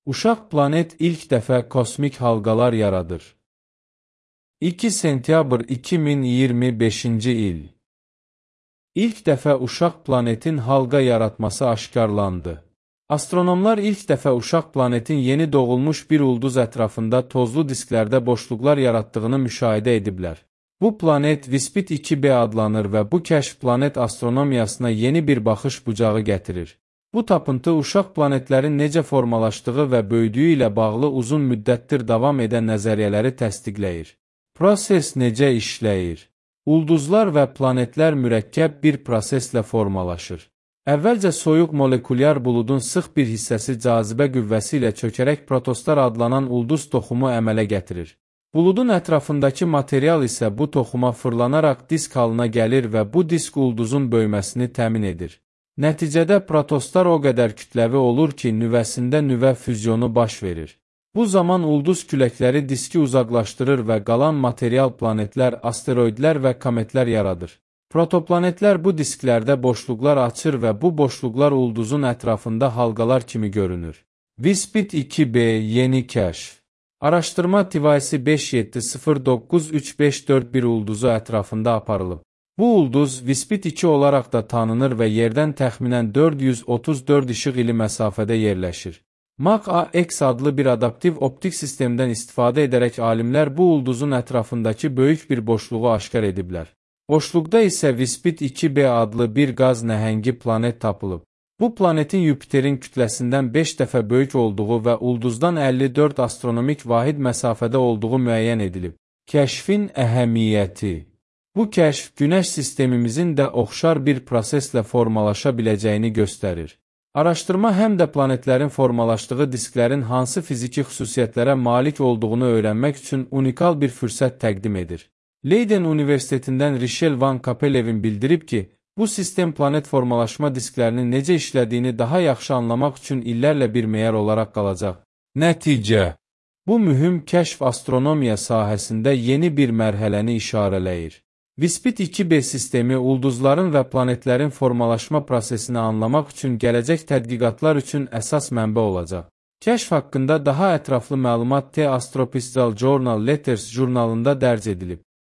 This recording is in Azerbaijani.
Uşaq planet ilk dəfə kosmik halqalar yaradır. 2 sentyabr 2025-ci il. İlk dəfə uşaq planetin halqa yaratması aşkarlandı. Astronomlar ilk dəfə uşaq planetin yeni doğulmuş bir ulduz ətrafında tozlu disklərdə boşluqlar yaratdığını müşahidə ediblər. Bu planet Vispit 2b adlanır və bu kəşf planet astronomiyasına yeni bir baxış bucağı gətirir. Bu tapıntı uşaq planetlərin necə formalaşdığı və böyüdüyü ilə bağlı uzun müddətdir davam edən nəzəriyyələri təsdiqləyir. Proses necə işləyir? Ulduzlar və planetlər mürəkkəb bir proseslə formalaşır. Əvvəlcə soyuq molekulyar buludun sıx bir hissəsi cazibə qüvvəsi ilə çökərək protostlar adlanan ulduz toxumu əmələ gətirir. Buludun ətrafındakı material isə bu toxuma fırlanaraq disk halına gəlir və bu disk ulduzun böyüməsini təmin edir. Nəticədə protostlar o qədər kütləvi olur ki, nüvəsində nüvə füzyonu baş verir. Bu zaman ulduz küləkləri diski uzaqlaşdırır və qalan material planetlər, asteroidlər və kometlər yaradır. Protoplanetlər bu disklərdə boşluqlar açır və bu boşluqlar ulduzun ətrafında halqalar kimi görünür. Vispit 2b yeni kəşf. Araşdırma tivayisi 570935441 ulduzu ətrafında aparılıb. Bu ulduz Vispit 2 olaraq da tanınır və yerdən təxminən 434 işıq ili məsafədə yerləşir. MAC-AX adlı bir adaptiv optik sistemdən istifadə edərək alimlər bu ulduzun ətrafındakı böyük bir boşluğu aşkar ediblər. Boşluqda isə Vispit 2b adlı bir qaz nəhəngi planet tapılıb. Bu planetin Yupiterin kütləsindən 5 dəfə böyük olduğu və ulduzdan 54 astronomik vahid məsafədə olduğu müəyyən edilib. Kəşfin əhəmiyyəti. Bu kəşf Günəş sistemimizin də oxşar bir proseslə formalaşa biləcəyini göstərir. Araşdırma həm də planetlərin formalaşdığı disklərin hansı fiziki xüsusiyyətlərə malik olduğunu öyrənmək üçün unikal bir fürsət təqdim edir. Leiden Universitetindən Rişel Van Kapelevin bildirib ki, bu sistem planet formalaşma disklərinin necə işlədiyini daha yaxşı anlamaq üçün illərlə bir meyar olaraq qalacaq. Nəticə. Bu mühüm kəşf astronomiya sahəsində yeni bir mərhələni işarələyir. Vispit 2b sistemi ulduzların və planetlərin formalaşma prosesini anlamaq üçün gələcək tədqiqatlar üçün əsas mənbə olacaq. Kəşf haqqında daha ətraflı məlumat The Astrophysical Journal Letters jurnalında dərc edilib.